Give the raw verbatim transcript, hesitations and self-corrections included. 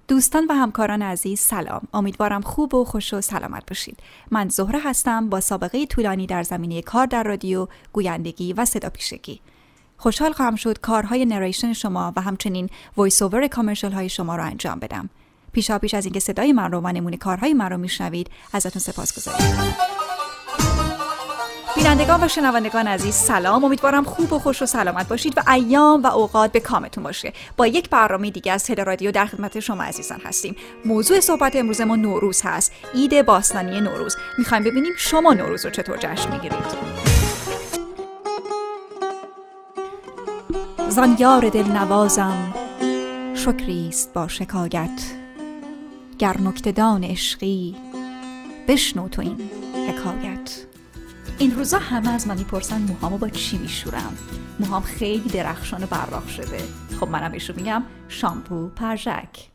دوستان و همکاران عزیز سلام. امیدوارم خوب و خوش و سلامت باشید. من زهره هستم با سابقه طولانی در زمینه کار در رادیو، گویندگی و صدا پیشگی. خوشحال خواهم شد کارهای نریشن شما و همچنین وایس اوور کامرشال های شما را انجام بدم. پیشا پیش از اینکه صدای من رو و نمونه کارهای من رو میشنوید ازتون سپاسگزارم. بینندگان و شنوندگان عزیز سلام. امیدوارم خوب و خوش و سلامت باشید و ایام و اوقات به کامتون باشه. با یک برنامه دیگه از تل رادیو در خدمت شما عزیزان هستیم. موضوع صحبت امروز ما نوروز هست. عید باستانی نوروز. میخوایم ببینیم شما نوروز رو چطور جشن میگیرید. زان یار دل نوازم شکریست با شکایت، گر نکته‌دان عشقی بشنو تو این حکایت. این روزا همه از من میپرسن موهامو با چی میشورم. موهام خیلی درخشان و براق شده. خب منم بهشون میگم شامپو پرژک.